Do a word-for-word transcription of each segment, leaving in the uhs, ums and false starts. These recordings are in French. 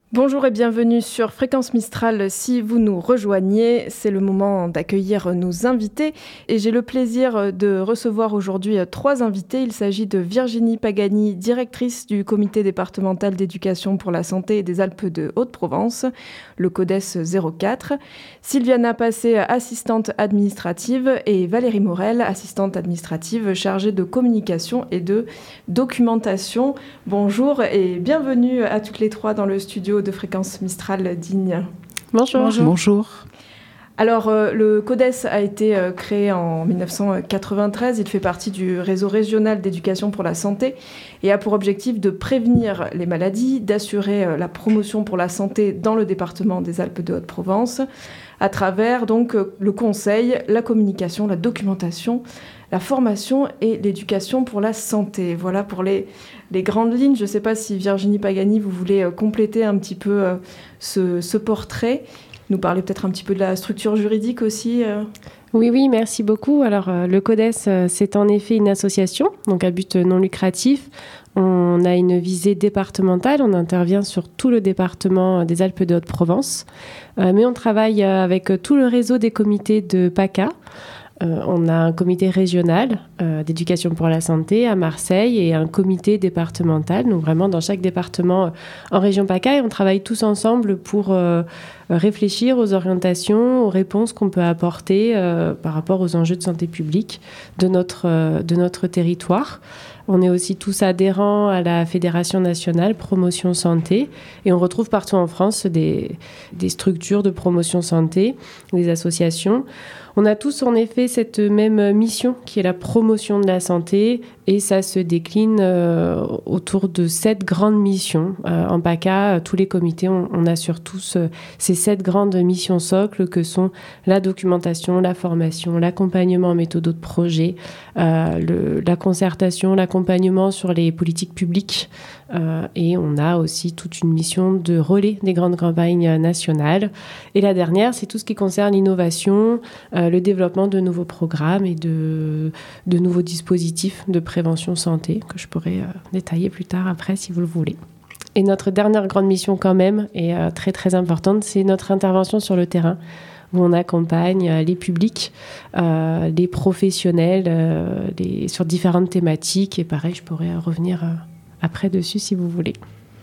Bonjour et bienvenue sur Fréquence Mistral. Si vous nous rejoignez, c'est le moment d'accueillir nos invités. Et j'ai le plaisir de recevoir aujourd'hui trois invités. Il s'agit de Virginie Pagani, directrice du comité départemental d'éducation pour la santé des Alpes de Haute-Provence, le CODES zéro quatre. Sylviana Passé, assistante administrative. Et Valérie Morel, assistante administrative chargée de communication et de documentation. Bonjour et bienvenue à toutes les trois dans le studio de Fréquence Mistral Digne. Bonjour. Bonjour. Bonjour. Alors, euh, le CODES a été euh, créé en dix-neuf cent quatre-vingt-treize. Il fait partie du réseau régional d'éducation pour la santé et a pour objectif de prévenir les maladies, d'assurer euh, la promotion pour la santé dans le département des Alpes de Haute-Provence à travers donc euh, le conseil, la communication, la documentation, la formation et l'éducation pour la santé. Voilà pour les, les grandes lignes. Je ne sais pas si Virginie Pagani, vous voulez euh, compléter un petit peu euh, ce, ce portrait, nous parler peut-être un petit peu de la structure juridique aussi. Euh. Oui, oui, merci beaucoup. Alors, euh, le CODES, euh, c'est en effet une association, donc à but non lucratif. On a une visée départementale, on intervient sur tout le département des Alpes de Haute-Provence, euh, mais on travaille avec tout le réseau des comités de PACA. Euh, on a un comité régional euh, d'éducation pour la santé à Marseille et un comité départemental, donc vraiment dans chaque département euh, en région PACA, et on travaille tous ensemble pour euh, réfléchir aux orientations, aux réponses qu'on peut apporter euh, par rapport aux enjeux de santé publique de notre, euh, de notre territoire. On est aussi tous adhérents à la Fédération nationale promotion santé et on retrouve partout en France des, des structures de promotion santé, des associations. On a tous en effet cette même mission qui est la promotion de la santé et ça se décline euh, autour de sept grandes missions. Euh, en PACA, tous les comités, on, on assure tous euh, ces sept grandes missions socles que sont la documentation, la formation, l'accompagnement en méthodo de projet, euh, le, la concertation, l'accompagnement sur les politiques publiques euh, et on a aussi toute une mission de relais des grandes campagnes nationales. Et la dernière, c'est tout ce qui concerne l'innovation, euh, le développement de nouveaux programmes et de, de nouveaux dispositifs de prévention santé que je pourrais euh, détailler plus tard après si vous le voulez. Et notre dernière grande mission quand même, et euh, très très importante, c'est notre intervention sur le terrain où on accompagne euh, les publics, euh, les professionnels euh, les, sur différentes thématiques. Et pareil, je pourrais revenir euh, après dessus si vous voulez.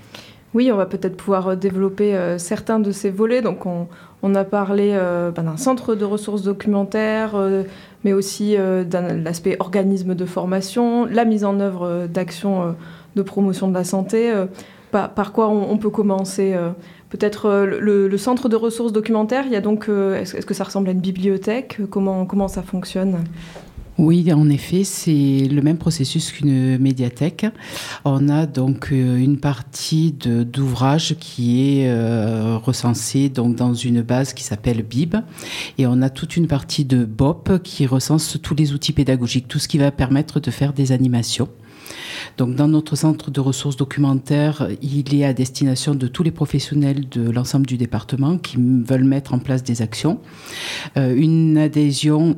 Oui, on va peut-être pouvoir développer euh, certains de ces volets. Donc, on, on a parlé euh, ben, d'un centre de ressources documentaires, euh, mais aussi euh, d'un l'aspect organisme de formation, la mise en œuvre euh, d'actions euh, de promotion de la santé. Euh, par, par quoi on, on peut commencer euh, Peut-être euh, le, le centre de ressources documentaires, il y a donc, euh, est-ce, est-ce que ça ressemble à une bibliothèque ? Comment, comment ça fonctionne ? Oui, en effet, c'est le même processus qu'une médiathèque. On a donc une partie de, d'ouvrage qui est euh, recensée donc dans une base qui s'appelle B I B, et on a toute une partie de B O P qui recense tous les outils pédagogiques, tout ce qui va permettre de faire des animations. Donc, dans notre centre de ressources documentaires, il est à destination de tous les professionnels de l'ensemble du département qui veulent mettre en place des actions. Euh, une adhésion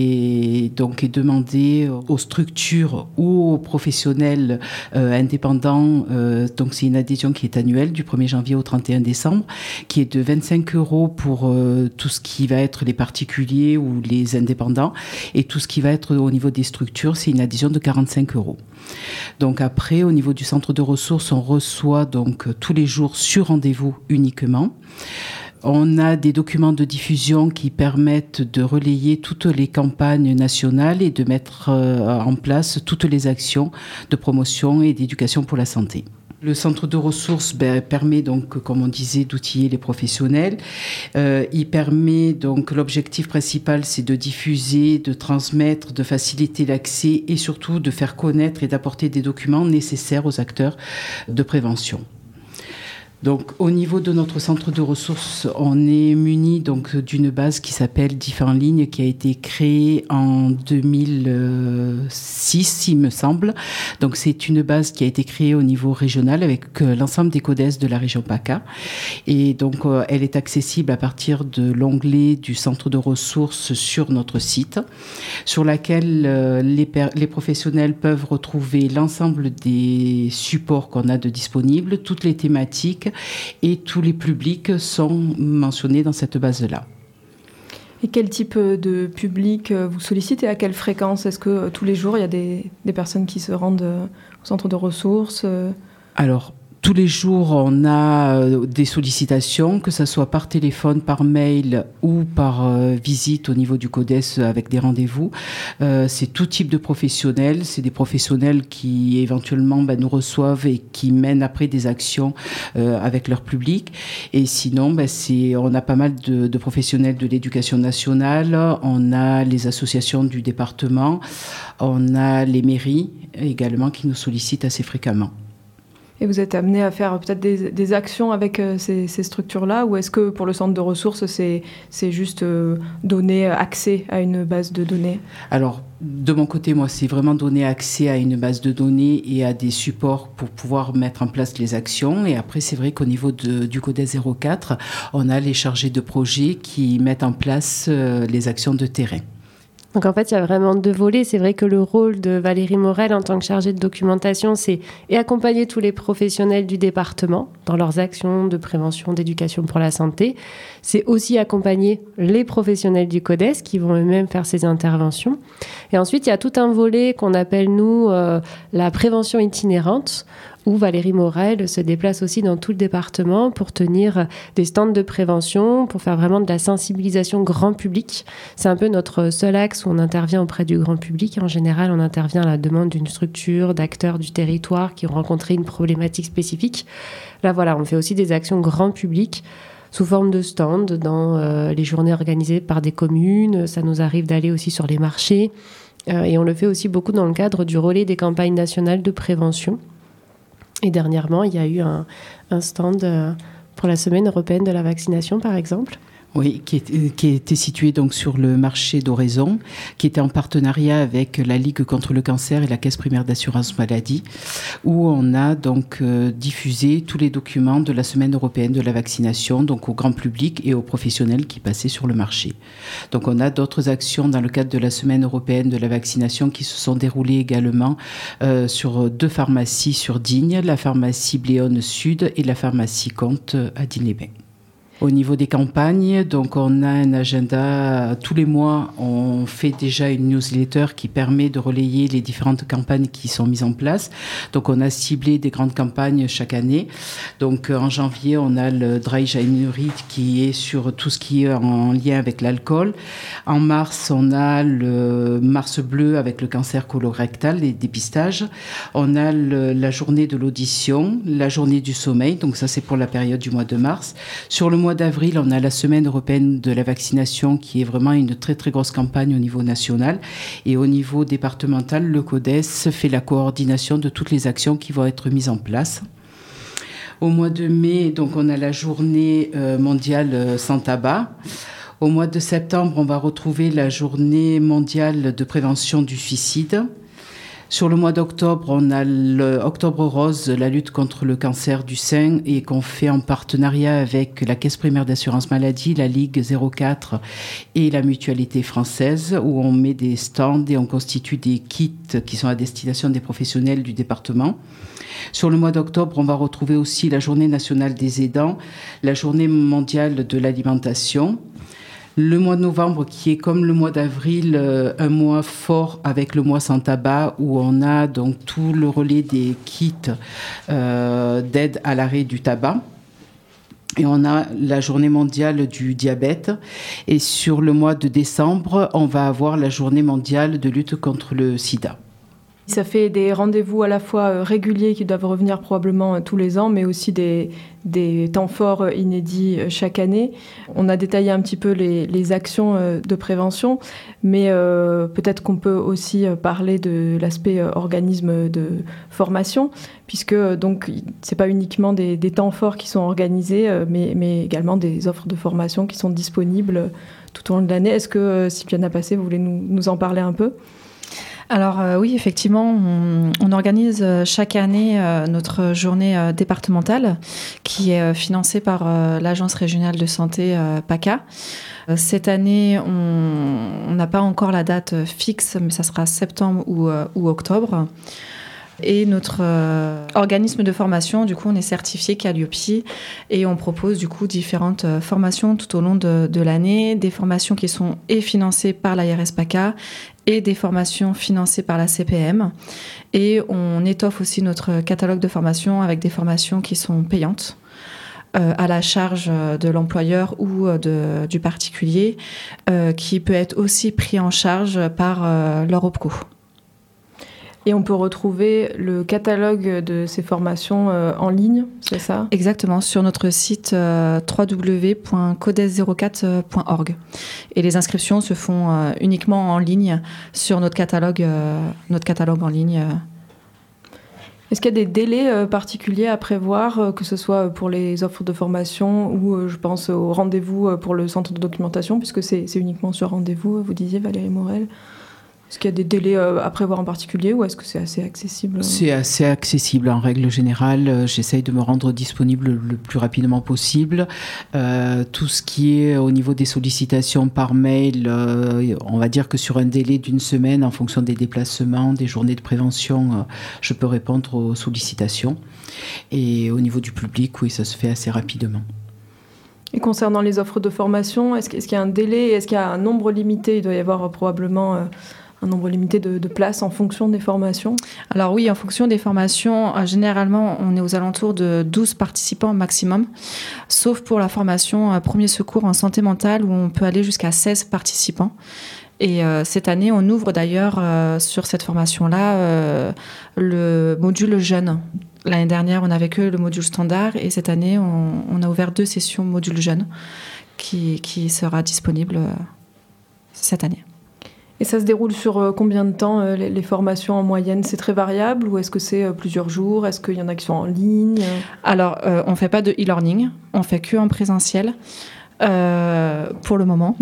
est donc est demandée aux structures ou aux professionnels euh, indépendants. Euh, donc, c'est une adhésion qui est annuelle du premier janvier au trente et un décembre, qui est de vingt-cinq euros pour euh, tout ce qui va être les particuliers ou les indépendants, et tout ce qui va être au niveau des structures, c'est une adhésion de quarante-cinq euros. Donc après, au niveau du centre de ressources, on reçoit donc tous les jours sur rendez-vous uniquement. On a des documents de diffusion qui permettent de relayer toutes les campagnes nationales et de mettre en place toutes les actions de promotion et d'éducation pour la santé. Le centre de ressources ben, permet donc, comme on disait, d'outiller les professionnels. Euh, il permet donc, l'objectif principal, c'est de diffuser, de transmettre, de faciliter l'accès et surtout de faire connaître et d'apporter des documents nécessaires aux acteurs de prévention. Donc, au niveau de notre centre de ressources, on est muni donc d'une base qui s'appelle Diff en ligne, qui a été créée en deux mille six, il me semble. Donc, c'est une base qui a été créée au niveau régional avec l'ensemble des CODES de la région PACA. Et donc, elle est accessible à partir de l'onglet du centre de ressources sur notre site, sur laquelle les, per- les professionnels peuvent retrouver l'ensemble des supports qu'on a de disponibles, toutes les thématiques, et tous les publics sont mentionnés dans cette base-là. Et quel type de public vous sollicite et à quelle fréquence? Est-ce que tous les jours, il y a des, des personnes qui se rendent au centre de ressources? Alors, tous les jours, on a des sollicitations, que ce soit par téléphone, par mail ou par euh, visite au niveau du CODES avec des rendez-vous. Euh, c'est tout type de professionnels. C'est des professionnels qui éventuellement ben, nous reçoivent et qui mènent après des actions euh, avec leur public. Et sinon, ben, c'est, on a pas mal de, de professionnels de l'éducation nationale. On a les associations du département. On a les mairies également qui nous sollicitent assez fréquemment. Et vous êtes amené à faire peut-être des, des actions avec euh, ces, ces structures-là, ou est-ce que pour le centre de ressources, c'est, c'est juste euh, donner accès à une base de données? Alors, de mon côté, moi, c'est vraiment donner accès à une base de données et à des supports pour pouvoir mettre en place les actions. Et après, c'est vrai qu'au niveau de, du CODES zéro quatre, on a les chargés de projet qui mettent en place euh, les actions de terrain. Donc en fait, il y a vraiment deux volets. C'est vrai que le rôle de Valérie Morel en tant que chargée de documentation, c'est et accompagner tous les professionnels du département dans leurs actions de prévention, d'éducation pour la santé. C'est aussi accompagner les professionnels du CODES qui vont eux-mêmes faire ces interventions. Et ensuite, il y a tout un volet qu'on appelle, nous, euh, la prévention itinérante, où Valérie Morel se déplace aussi dans tout le département pour tenir des stands de prévention, pour faire vraiment de la sensibilisation grand public. C'est un peu notre seul axe où on intervient auprès du grand public. En général, on intervient à la demande d'une structure, d'acteurs du territoire qui ont rencontré une problématique spécifique. Là, voilà, on fait aussi des actions grand public sous forme de stands dans euh, les journées organisées par des communes. Ça nous arrive d'aller aussi sur les marchés. Euh, et on le fait aussi beaucoup dans le cadre du relais des campagnes nationales de prévention. Et dernièrement, il y a eu un, un stand pour la semaine européenne de la vaccination, par exemple. Oui, qui, est, qui était situé donc sur le marché d'Oraison, qui était en partenariat avec la Ligue contre le cancer et la Caisse primaire d'assurance maladie, où on a donc euh, diffusé tous les documents de la semaine européenne de la vaccination, donc au grand public et aux professionnels qui passaient sur le marché. Donc on a d'autres actions dans le cadre de la semaine européenne de la vaccination qui se sont déroulées également euh, sur deux pharmacies sur Digne, la pharmacie Bléone Sud et la pharmacie Comte à Digne-les-Bains. Au niveau des campagnes, donc on a un agenda, tous les mois, on fait déjà une newsletter qui permet de relayer les différentes campagnes qui sont mises en place. Donc on a ciblé des grandes campagnes chaque année. Donc en janvier, on a le Dry January qui est sur tout ce qui est en lien avec l'alcool. En mars, on a le Mars bleu avec le cancer colorectal, les dépistages. On a le, la journée de l'audition, la journée du sommeil, donc ça c'est pour la période du mois de mars. Sur le mois d'avril, on a la semaine européenne de la vaccination qui est vraiment une très très grosse campagne au niveau national. Et au niveau départemental, le CODES fait la coordination de toutes les actions qui vont être mises en place. Au mois de mai, donc, on a la journée mondiale sans tabac. Au mois de septembre, on va retrouver la journée mondiale de prévention du suicide. Sur le mois d'octobre, on a l'Octobre Rose, la lutte contre le cancer du sein, et qu'on fait en partenariat avec la Caisse primaire d'assurance maladie, la Ligue zéro quatre et la Mutualité française, où on met des stands et on constitue des kits qui sont à destination des professionnels du département. Sur le mois d'octobre, on va retrouver aussi la Journée nationale des aidants, la Journée mondiale de l'alimentation. Le mois de novembre, qui est comme le mois d'avril, euh, un mois fort avec le mois sans tabac, où on a donc tout le relais des kits euh, d'aide à l'arrêt du tabac. Et on a la journée mondiale du diabète. Et sur le mois de décembre, on va avoir la journée mondiale de lutte contre le sida. Ça fait des rendez-vous à la fois réguliers qui doivent revenir probablement tous les ans, mais aussi des, des temps forts inédits chaque année. On a détaillé un petit peu les, les actions de prévention, mais euh, peut-être qu'on peut aussi parler de l'aspect organisme de formation, puisque donc c'est pas uniquement des, des temps forts qui sont organisés, mais, mais également des offres de formation qui sont disponibles tout au long de l'année. Est-ce que, Sylviana Passé, vous voulez nous, nous en parler un peu ? Alors euh, oui, effectivement, on, on organise chaque année euh, notre journée euh, départementale qui est euh, financée par euh, l'Agence régionale de santé euh, PACA. Euh, cette année, on n'a pas encore la date fixe, mais ça sera septembre ou, euh, ou octobre. Et notre euh, organisme de formation, du coup, on est certifié Calliope et on propose du coup différentes euh, formations tout au long de, de l'année, des formations qui sont et financées par l'A R S PACA et des formations financées par la C P M. Et on étoffe aussi notre catalogue de formations avec des formations qui sont payantes, euh, à la charge de l'employeur ou de, du particulier, euh, qui peut être aussi pris en charge par euh, leur OPCO. Et on peut retrouver le catalogue de ces formations euh, en ligne, c'est ça ? Exactement, sur notre site euh, w w w point codes zéro quatre point org. Et les inscriptions se font euh, uniquement en ligne sur notre catalogue, euh, notre catalogue en ligne. Euh. Est-ce qu'il y a des délais euh, particuliers à prévoir, euh, que ce soit pour les offres de formation ou euh, je pense au rendez-vous euh, pour le centre de documentation, puisque c'est, c'est uniquement sur rendez-vous, vous disiez Valérie Morel ? Est-ce qu'il y a des délais à prévoir en particulier ou est-ce que c'est assez accessible ? C'est assez accessible en règle générale. J'essaye de me rendre disponible le plus rapidement possible. Euh, tout ce qui est au niveau des sollicitations par mail, euh, on va dire que sur un délai d'une semaine, en fonction des déplacements, des journées de prévention, euh, je peux répondre aux sollicitations. Et au niveau du public, oui, ça se fait assez rapidement. Et concernant les offres de formation, est-ce qu'il y a un délai ? Est-ce qu'il y a un nombre limité ? Il doit y avoir probablement... Euh, un nombre limité de, de places en fonction des formations ? Alors oui, en fonction des formations, euh, généralement, on est aux alentours de douze participants maximum, sauf pour la formation euh, premier secours en santé mentale où on peut aller jusqu'à seize participants. Et euh, cette année, on ouvre d'ailleurs euh, sur cette formation-là euh, le module jeune. L'année dernière, on n'avait que le module standard et cette année, on, on a ouvert deux sessions module jeune qui, qui sera disponible euh, cette année. Et ça se déroule sur combien de temps, euh, les, les formations en moyenne ? C'est très variable ou est-ce que c'est euh, plusieurs jours ? Est-ce qu'il y en a qui sont en ligne ? Alors, euh, on ne fait pas de e-learning, on fait que en présentiel euh, pour le moment.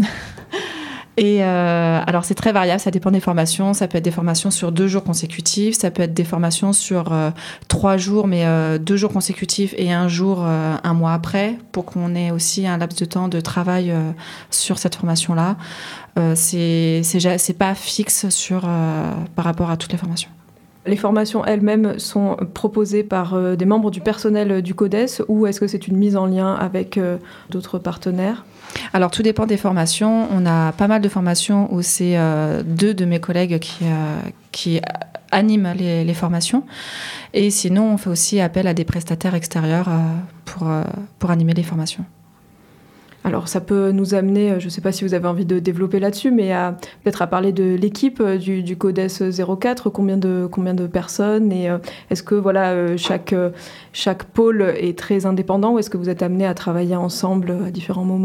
Et euh, alors, c'est très variable, ça dépend des formations. Ça peut être des formations sur deux jours consécutifs, ça peut être des formations sur euh, trois jours, mais euh, deux jours consécutifs et un jour, euh, un mois après, pour qu'on ait aussi un laps de temps de travail euh, sur cette formation-là. Euh, c'est, c'est, c'est pas fixe sur, euh, par rapport à toutes les formations. Les formations elles-mêmes sont proposées par euh, des membres du personnel du CODES ou est-ce que c'est une mise en lien avec euh, d'autres partenaires ? Alors, tout dépend des formations. On a pas mal de formations où c'est euh, deux de mes collègues qui, euh, qui animent les, les formations. Et sinon, on fait aussi appel à des prestataires extérieurs euh, pour, euh, pour animer les formations. Alors, ça peut nous amener, je ne sais pas si vous avez envie de développer là-dessus, mais à, peut-être à parler de l'équipe du, du CODES zéro quatre, combien de, combien de personnes et euh, est-ce que voilà, chaque, chaque pôle est très indépendant ou est-ce que vous êtes amenés à travailler ensemble à différents moments ?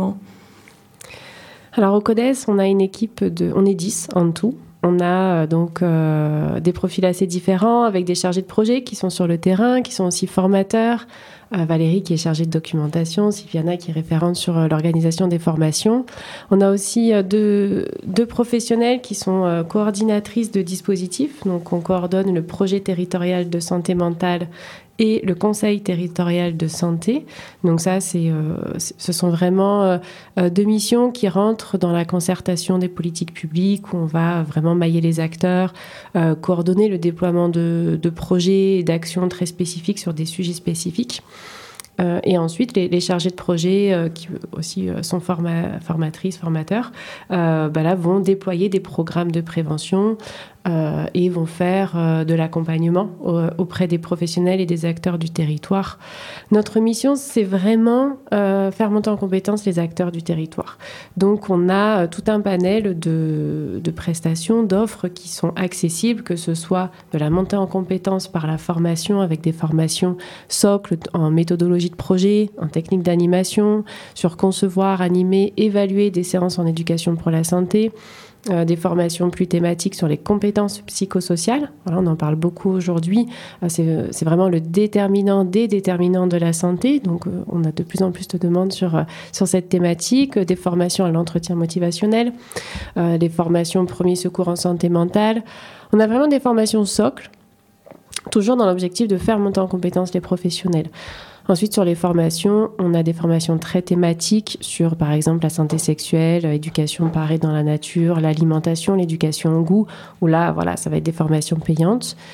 Alors, au CODES, on a une équipe de... On est dix en tout. On a donc euh, des profils assez différents avec des chargés de projet qui sont sur le terrain, qui sont aussi formateurs. Euh, Valérie qui est chargée de documentation, Sylviana qui est référente sur euh, l'organisation des formations. On a aussi euh, deux, deux professionnels qui sont euh, coordinatrices de dispositifs. Donc on coordonne le projet territorial de santé mentale et le conseil territorial de santé. Donc ça, c'est, euh, ce sont vraiment euh, deux missions qui rentrent dans la concertation des politiques publiques où on va vraiment mailler les acteurs, euh, coordonner le déploiement de, de projets et d'actions très spécifiques sur des sujets spécifiques. Euh, et ensuite, les, les chargés de projet, euh, qui aussi euh, sont forma- formatrices, formateurs, euh, bah là, vont déployer des programmes de prévention euh, et vont faire euh, de l'accompagnement au, auprès des professionnels et des acteurs du territoire. Notre mission, c'est vraiment euh, faire monter en compétence les acteurs du territoire. Donc, on a euh, tout un panel de, de prestations, d'offres qui sont accessibles, que ce soit de la montée en compétence par la formation, avec des formations socles en méthodologie de projet, en technique d'animation, sur concevoir, animer, évaluer des séances en éducation pour la santé, euh, des formations plus thématiques sur les compétences psychosociales. Voilà, on en parle beaucoup aujourd'hui. Euh, c'est, c'est vraiment le déterminant des déterminants de la santé. Donc, euh, on a de plus en plus de demandes sur, euh, sur cette thématique. Des formations à l'entretien motivationnel, euh, des formations premier secours en santé mentale. On a vraiment des formations socles, toujours dans l'objectif de faire monter en compétence les professionnels. Ensuite, sur les formations, on a des formations très thématiques sur, par exemple, la santé sexuelle, éducation parée dans la nature, l'alimentation, l'éducation au goût, où là, voilà, ça va être des formations payantes.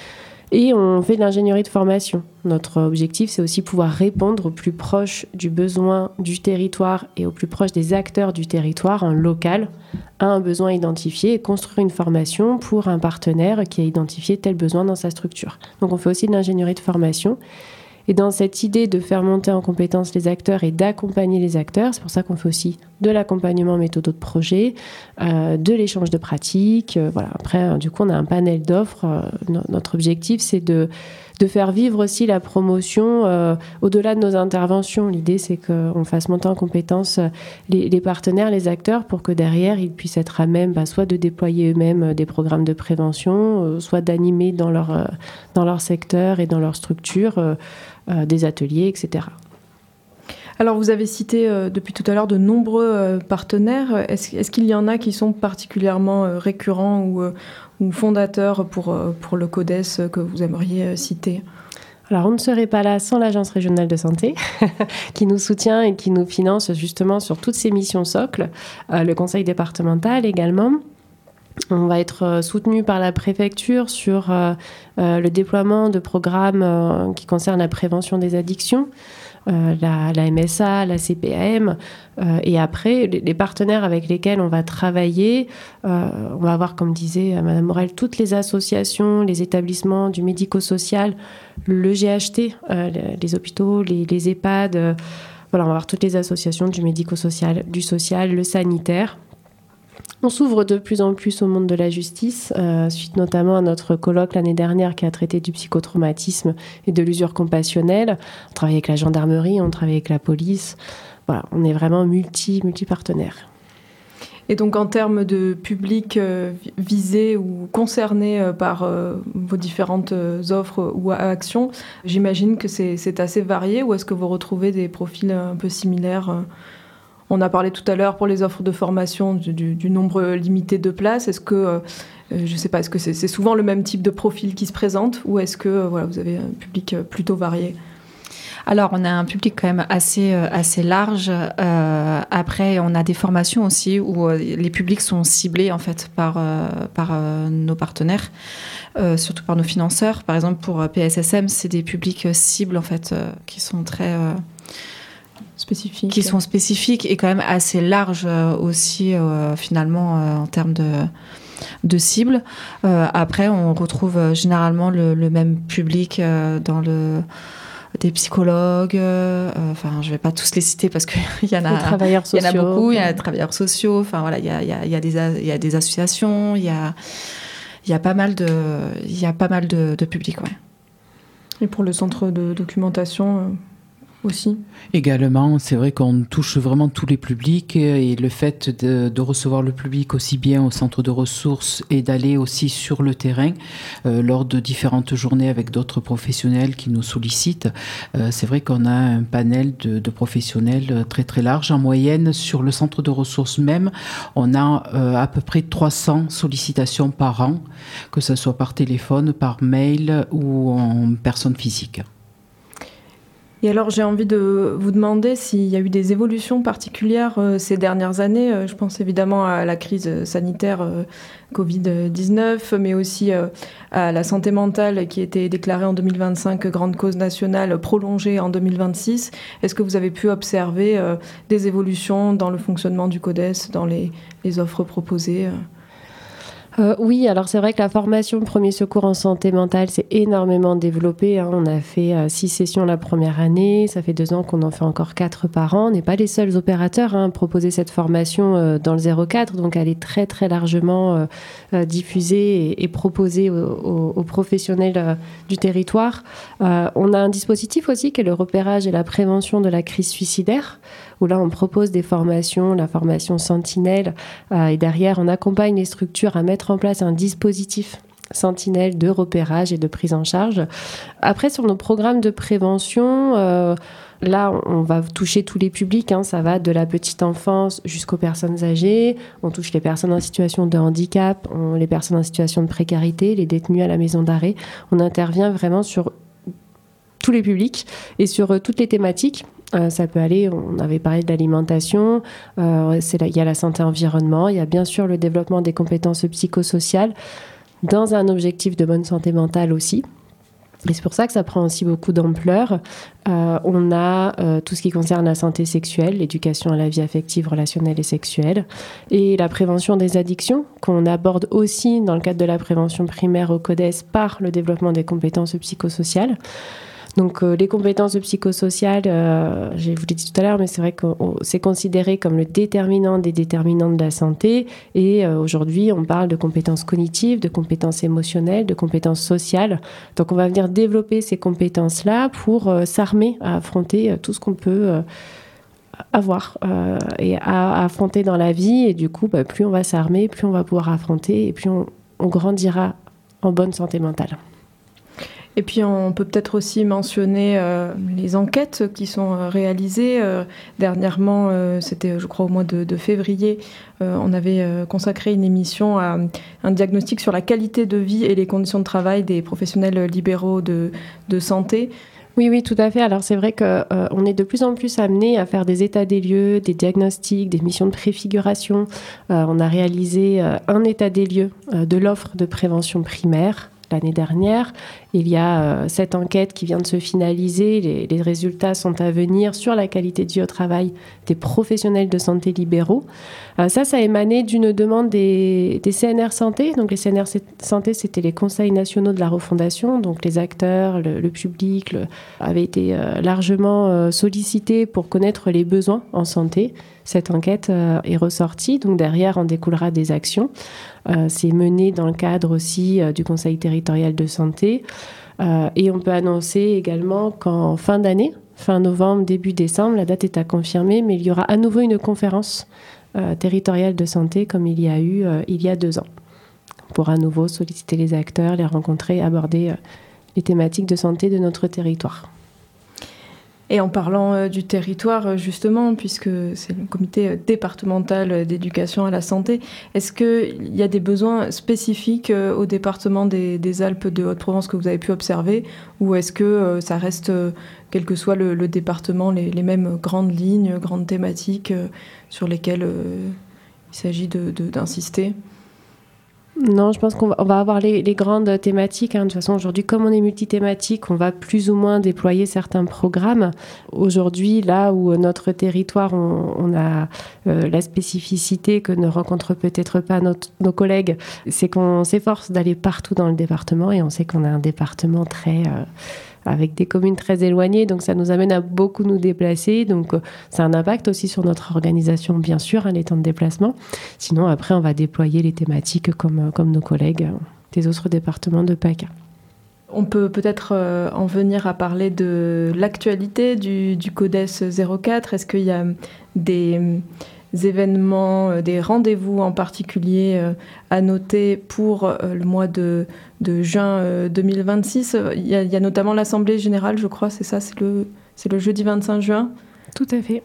Et on fait de l'ingénierie de formation. Notre objectif, c'est aussi pouvoir répondre au plus proche du besoin du territoire et au plus proche des acteurs du territoire en local à un besoin identifié et construire une formation pour un partenaire qui a identifié tel besoin dans sa structure. Donc on fait aussi de l'ingénierie de formation. Et dans cette idée de faire monter en compétence les acteurs et d'accompagner les acteurs, c'est pour ça qu'on fait aussi de l'accompagnement méthodo de projet, euh, de l'échange de pratiques. Euh, voilà. Après, euh, du coup, on a un panel d'offres. Euh, no- notre objectif, c'est de, de faire vivre aussi la promotion euh, au-delà de nos interventions. L'idée, c'est qu'on fasse monter en compétence les, les partenaires, les acteurs, pour que derrière, ils puissent être à même bah, soit de déployer eux-mêmes des programmes de prévention, euh, soit d'animer dans leur, euh, dans leur secteur et dans leur structure euh, euh, des ateliers, et cetera. Alors, vous avez cité euh, depuis tout à l'heure de nombreux euh, partenaires. Est-ce, est-ce qu'il y en a qui sont particulièrement euh, récurrents ou, euh, ou fondateurs pour, euh, pour le CODES que vous aimeriez euh, citer ? Alors, on ne serait pas là sans l'Agence régionale de santé, qui nous soutient et qui nous finance justement sur toutes ces missions socles. Euh, le conseil départemental également. On va être soutenu par la préfecture sur euh, euh, le déploiement de programmes euh, qui concernent la prévention des addictions, euh, la, la M S A, la C P A M. Euh, et après, les, les partenaires avec lesquels on va travailler, euh, on va avoir, comme disait Mme Morel, toutes les associations, les établissements du médico-social, le G H T, euh, les, les hôpitaux, les, les EHPAD. Euh, voilà, on va avoir toutes les associations du médico-social, du social, le sanitaire. On s'ouvre de plus en plus au monde de la justice, euh, suite notamment à notre colloque l'année dernière qui a traité du psychotraumatisme et de l'usure compassionnelle. On travaille avec la gendarmerie, on travaille avec la police. Voilà, on est vraiment multi, multi-partenaires. Et donc, en termes de public euh, visé ou concerné euh, par euh, vos différentes euh, offres ou actions, j'imagine que c'est, c'est assez varié, ou est-ce que vous retrouvez des profils un peu similaires euh On a parlé tout à l'heure pour les offres de formation du, du, du nombre limité de places. Est-ce que, euh, je ne sais pas, est-ce que c'est, c'est souvent le même type de profil qui se présente, ou est-ce que euh, voilà, vous avez un public plutôt varié ? Alors, on a un public quand même assez, assez large. Euh, après, on a des formations aussi où euh, les publics sont ciblés en fait par, euh, par euh, nos partenaires, euh, surtout par nos financeurs. Par exemple, pour P S S M, c'est des publics cibles en fait euh, qui sont très euh, spécifiques, qui sont spécifiques et quand même assez larges euh, aussi euh, finalement euh, en termes de de cibles. Euh, après, on retrouve euh, généralement le, le même public euh, dans le des psychologues, euh, enfin je vais pas tous les citer parce qu'il y en a, travailleurs sociaux, il y en a beaucoup, il y a des travailleurs sociaux, enfin voilà, il y a, il y a, il y a des, il y a des associations, il y a, il y a pas mal de, il y a pas mal de, de publics, ouais. Et pour le centre de documentation euh... aussi. Également, c'est vrai qu'on touche vraiment tous les publics et le fait de, de recevoir le public aussi bien au centre de ressources et d'aller aussi sur le terrain euh, lors de différentes journées avec d'autres professionnels qui nous sollicitent, euh, c'est vrai qu'on a un panel de, de professionnels très très large. En moyenne, sur le centre de ressources même, on a euh, à peu près trois cents sollicitations par an, que ce soit par téléphone, par mail ou en personne physique. Et alors, j'ai envie de vous demander s'il y a eu des évolutions particulières euh, ces dernières années. Euh, je pense évidemment à la crise sanitaire euh, covid dix-neuf, mais aussi euh, à la santé mentale qui a été déclarée en deux mille vingt-cinq grande cause nationale, prolongée en deux mille vingt-six. Est-ce que vous avez pu observer euh, des évolutions dans le fonctionnement du CODES, dans les, les offres proposées euh Euh, oui, alors c'est vrai que la formation premier secours en santé mentale s'est énormément développée. Hein. On a fait euh, six sessions la première année, ça fait deux ans qu'on en fait encore quatre par an. On n'est pas les seuls opérateurs hein, à proposer cette formation euh, dans le zéro quatre, donc elle est très très largement euh, euh, diffusée et, et proposée aux, aux, aux professionnels euh, du territoire. Euh, on a un dispositif aussi qui est le repérage et la prévention de la crise suicidaire, où là on propose des formations, la formation Sentinelle, euh, et derrière on accompagne les structures à mettre en place un dispositif Sentinelle de repérage et de prise en charge. Après, sur nos programmes de prévention, euh, là on va toucher tous les publics, hein, ça va de la petite enfance jusqu'aux personnes âgées, on touche les personnes en situation de handicap, on, les personnes en situation de précarité, les détenus à la maison d'arrêt. On intervient vraiment sur tous les publics et sur euh, toutes les thématiques. Euh, ça peut aller, on avait parlé de l'alimentation, euh, c'est là, il y a la santé environnement, il y a bien sûr le développement des compétences psychosociales dans un objectif de bonne santé mentale aussi. Et c'est pour ça que ça prend aussi beaucoup d'ampleur. Euh, on a euh, tout ce qui concerne la santé sexuelle, l'éducation à la vie affective, relationnelle et sexuelle, et la prévention des addictions, qu'on aborde aussi dans le cadre de la prévention primaire au CODES par le développement des compétences psychosociales. Donc euh, les compétences psychosociales, euh, je vous l'ai dit tout à l'heure, mais c'est vrai que c'est considéré comme le déterminant des déterminants de la santé. Et euh, aujourd'hui, on parle de compétences cognitives, de compétences émotionnelles, de compétences sociales. Donc on va venir développer ces compétences-là pour euh, s'armer à affronter euh, tout ce qu'on peut euh, avoir euh, et à, à affronter dans la vie. Et du coup, bah, plus on va s'armer, plus on va pouvoir affronter et plus on, on grandira en bonne santé mentale. Et puis on peut peut-être aussi mentionner euh, les enquêtes qui sont euh, réalisées. Euh, dernièrement, euh, c'était je crois au mois de, de février, euh, on avait euh, consacré une émission à un diagnostic sur la qualité de vie et les conditions de travail des professionnels libéraux de, de santé. Oui, oui, tout à fait. Alors c'est vrai qu'on euh, est de plus en plus amené à faire des états des lieux, des diagnostics, des missions de préfiguration. Euh, on a réalisé euh, un état des lieux euh, de l'offre de prévention primaire l'année dernière. Il y a euh, cette enquête qui vient de se finaliser. Les, les résultats sont à venir sur la qualité de vie au travail des professionnels de santé libéraux. Euh, ça, ça a émané d'une demande des, des C N R Santé. Donc les C N R Santé, c'était les conseils nationaux de la refondation. Donc les acteurs, le, le public le, avaient été euh, largement euh, sollicités pour connaître les besoins en santé. Cette enquête euh, est ressortie. Donc derrière, en découlera des actions. Euh, c'est mené dans le cadre aussi euh, du Conseil territorial de santé. Euh, et on peut annoncer également qu'en fin d'année, fin novembre, début décembre, la date est à confirmer, mais il y aura à nouveau une conférence euh, territoriale de santé comme il y a eu euh, il y a deux ans, pour à nouveau solliciter les acteurs, les rencontrer, aborder euh, les thématiques de santé de notre territoire. Et en parlant euh, du territoire, justement, puisque c'est le comité départemental d'éducation à la santé, est-ce qu'il y a des besoins spécifiques euh, au département des, des Alpes de Haute-Provence que vous avez pu observer, ou est-ce que euh, ça reste, euh, quel que soit le, le département, les, les mêmes grandes lignes, grandes thématiques euh, sur lesquelles euh, il s'agit de, de, d'insister ? Non, je pense qu'on va, on va avoir les, les grandes thématiques. Hein. De toute façon, aujourd'hui, comme on est multithématique, on va plus ou moins déployer certains programmes. Aujourd'hui, là où notre territoire, on, on a euh, la spécificité que ne rencontrent peut-être pas notre, nos collègues, c'est qu'on s'efforce d'aller partout dans le département et on sait qu'on a un département très... Euh, avec des communes très éloignées, donc ça nous amène à beaucoup nous déplacer, donc euh, ça a un impact aussi sur notre organisation, bien sûr, hein, les temps de déplacement. Sinon, après, on va déployer les thématiques comme, comme nos collègues euh, des autres départements de PACA. On peut peut-être euh, en venir à parler de l'actualité du, du CODES zéro quatre. Est-ce qu'il y a des... événements, des rendez-vous en particulier euh, à noter pour euh, le mois de, de juin euh, deux mille vingt-six. Il y, a, il y a notamment l'Assemblée générale, je crois, c'est ça, c'est le, c'est le jeudi vingt-cinq juin. Tout à fait.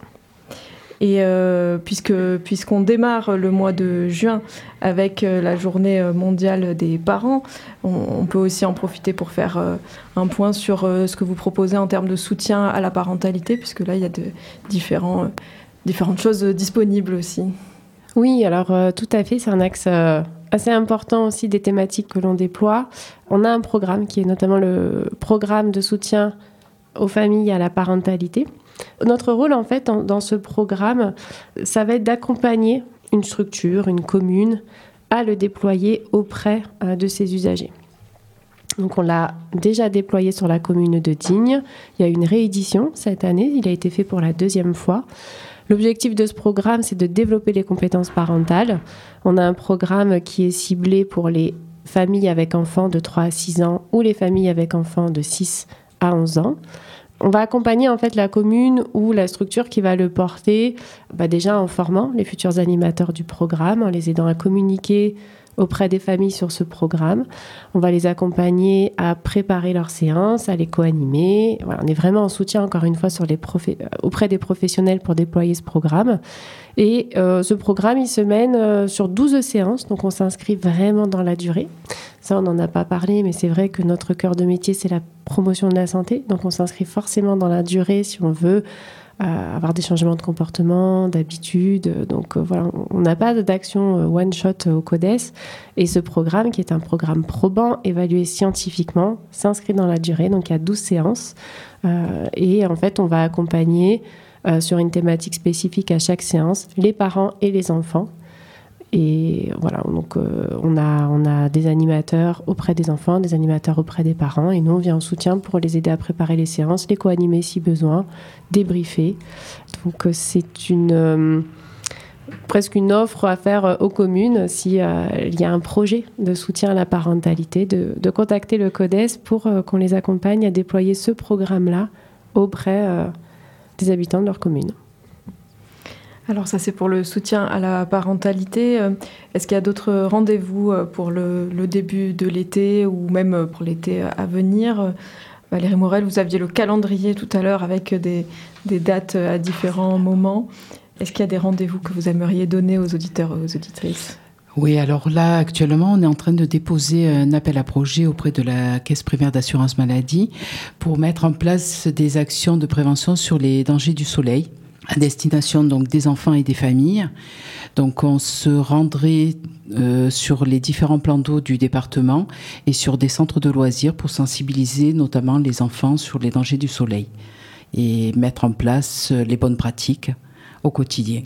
Et euh, puisque, puisqu'on démarre le mois de juin avec euh, la journée mondiale des parents, on, on peut aussi en profiter pour faire euh, un point sur euh, ce que vous proposez en termes de soutien à la parentalité, puisque là, il y a de différents... Euh, différentes choses disponibles aussi. Oui, alors euh, tout à fait, c'est un axe euh, assez important aussi des thématiques que l'on déploie. On a un programme qui est notamment le programme de soutien aux familles et à la parentalité. Notre rôle, en fait, dans, dans ce programme, ça va être d'accompagner une structure, une commune, à le déployer auprès euh, de ses usagers. Donc on l'a déjà déployé sur la commune de Digne. Il y a eu une réédition cette année, il a été fait pour la deuxième fois. L'objectif de ce programme, c'est de développer les compétences parentales. On a un programme qui est ciblé pour les familles avec enfants de trois à six ans ou les familles avec enfants de six à onze ans. On va accompagner en fait la commune ou la structure qui va le porter, bah déjà en formant les futurs animateurs du programme, en les aidant à communiquer auprès des familles sur ce programme. On va les accompagner à préparer leurs séances, à les co-animer. Voilà, on est vraiment en soutien, encore une fois, sur les profé- auprès des professionnels pour déployer ce programme. Et euh, ce programme, il se mène euh, sur douze séances, donc on s'inscrit vraiment dans la durée. Ça, on n'en a pas parlé, mais c'est vrai que notre cœur de métier, c'est la promotion de la santé. Donc on s'inscrit forcément dans la durée si on veut euh, avoir des changements de comportement, d'habitude. Donc euh, voilà, on n'a pas d'action euh, one-shot au CODES. Et ce programme, qui est un programme probant, évalué scientifiquement, s'inscrit dans la durée. Donc il y a douze séances. Euh, et en fait, on va accompagner euh, sur une thématique spécifique à chaque séance les parents et les enfants. Et voilà, donc euh, on a, on a des animateurs auprès des enfants, des animateurs auprès des parents, et nous on vient en soutien pour les aider à préparer les séances, les co-animer si besoin, débriefer. Donc euh, c'est une, euh, presque une offre à faire aux communes si euh, il y a un projet de soutien à la parentalité, de, de contacter le CODES pour euh, qu'on les accompagne à déployer ce programme-là auprès euh, des habitants de leur commune. Alors ça, c'est pour le soutien à la parentalité. Est-ce qu'il y a d'autres rendez-vous pour le, le début de l'été ou même pour l'été à venir ? Valérie Morel, vous aviez le calendrier tout à l'heure avec des, des dates à différents moments. Est-ce qu'il y a des rendez-vous que vous aimeriez donner aux auditeurs et aux auditrices ? Oui, alors là, actuellement, on est en train de déposer un appel à projet auprès de la Caisse primaire d'assurance maladie pour mettre en place des actions de prévention sur les dangers du soleil, à destination donc des enfants et des familles. Donc on se rendrait euh, sur les différents plans d'eau du département et sur des centres de loisirs pour sensibiliser notamment les enfants sur les dangers du soleil et mettre en place les bonnes pratiques au quotidien.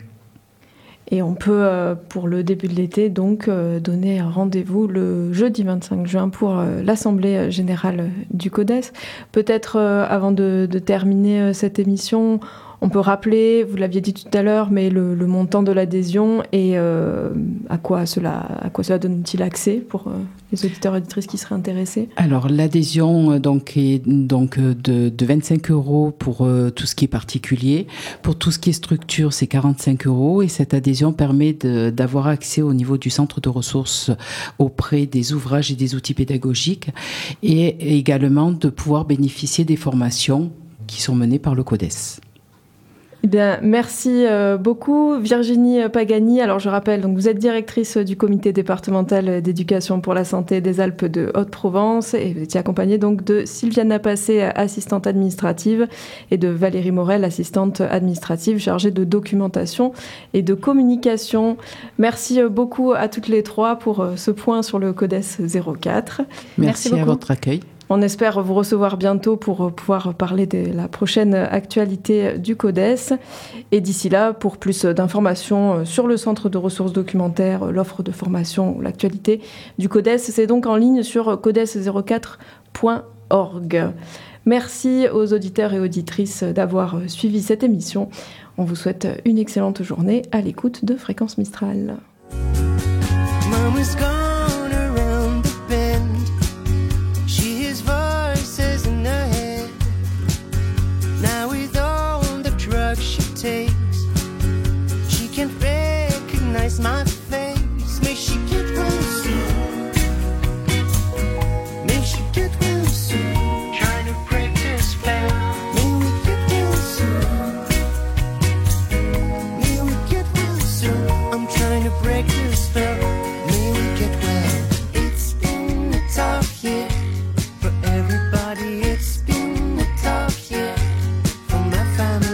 Et on peut, euh, pour le début de l'été, donc euh, donner un rendez-vous le jeudi vingt-cinq juin pour euh, l'Assemblée générale du CODES. Peut-être euh, avant de, de terminer euh, cette émission, on peut rappeler, vous l'aviez dit tout à l'heure, mais le, le montant de l'adhésion et euh, à quoi cela, à quoi cela donne-t-il accès pour euh, les auditeurs et auditrices qui seraient intéressés ? Alors l'adhésion donc, est donc, de, de vingt-cinq euros pour euh, tout ce qui est particulier. Pour tout ce qui est structure, c'est quarante-cinq euros. Et cette adhésion permet de, d'avoir accès au niveau du centre de ressources auprès des ouvrages et des outils pédagogiques et également de pouvoir bénéficier des formations qui sont menées par le CODES. Eh bien, merci euh, beaucoup Virginie Pagani. Alors je rappelle, donc vous êtes directrice du comité départemental d'éducation pour la santé des Alpes de Haute-Provence et vous étiez accompagnée donc de Sylviana Passé, assistante administrative, et de Valérie Morel, assistante administrative chargée de documentation et de communication. Merci beaucoup à toutes les trois pour ce point sur le CODES zéro quatre. Merci, Merci à votre accueil. On espère vous recevoir bientôt pour pouvoir parler de la prochaine actualité du CODES. Et d'ici là, pour plus d'informations sur le centre de ressources documentaires, l'offre de formation ou l'actualité du CODES, c'est donc en ligne sur codes zéro quatre point org. Merci aux auditeurs et auditrices d'avoir suivi cette émission. On vous souhaite une excellente journée à l'écoute de Fréquence Mistral. Takes. She can't recognize my face. May she get well soon. May she get well soon. Trying to break this spell. May we get well soon. May we get well soon. I'm trying to break this spell. May we get well. It's been a tough year for everybody. It's been a tough year for my family.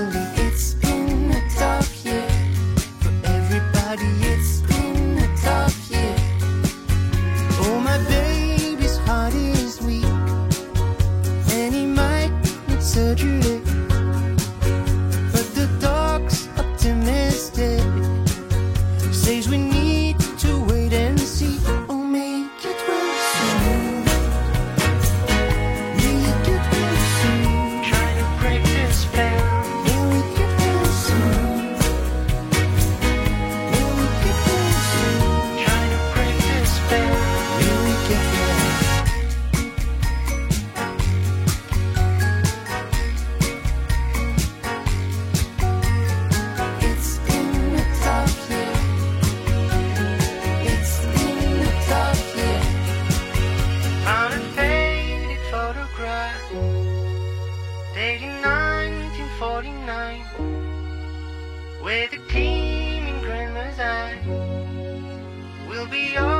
Surgery, but the doc's optimistic. Says we need to wait and see. Oh, make it well soon. May it get well soon. Trying to break this spell. May we get well soon. May we get well soon. Trying to break this spell. May we get well. Dating nineteen forty-nine, where the gleaming grandma's eye will be all